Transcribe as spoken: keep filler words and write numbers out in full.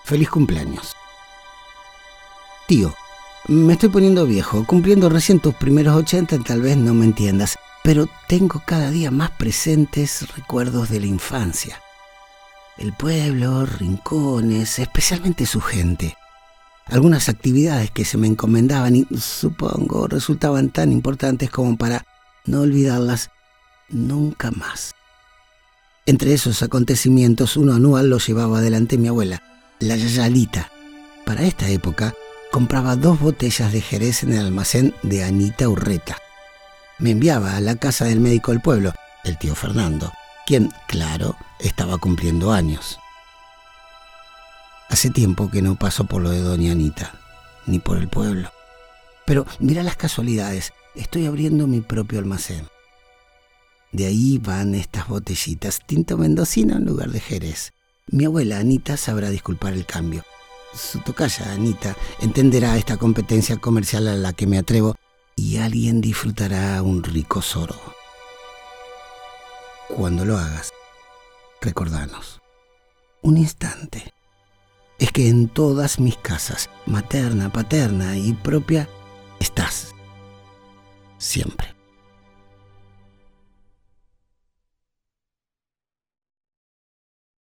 Feliz cumpleaños. Tío, me estoy poniendo viejo, cumpliendo recién tus primeros ochenta, tal vez no me entiendas, pero tengo cada día más presentes recuerdos de la infancia. El pueblo, rincones, especialmente su gente. Algunas actividades que se me encomendaban y, supongo, resultaban tan importantes como para no olvidarlas nunca más. Entre esos acontecimientos, uno anual lo llevaba adelante mi abuela, la Yayalita. Para esta época, compraba dos botellas de Jerez en el almacén de Anita Urreta. Me enviaba a la casa del médico del pueblo, el tío Fernando, quien, claro, estaba cumpliendo años. Hace tiempo que no paso por lo de doña Anita, ni por el pueblo. Pero mira las casualidades, estoy abriendo mi propio almacén. De ahí van estas botellitas, tinto mendocino en lugar de Jerez. Mi abuela Anita sabrá disculpar el cambio. Su tocaya Anita entenderá esta competencia comercial a la que me atrevo y alguien disfrutará un rico sorbo. Cuando lo hagas, recordanos. Un instante. Es que en todas mis casas, materna, paterna y propia, estás. Siempre.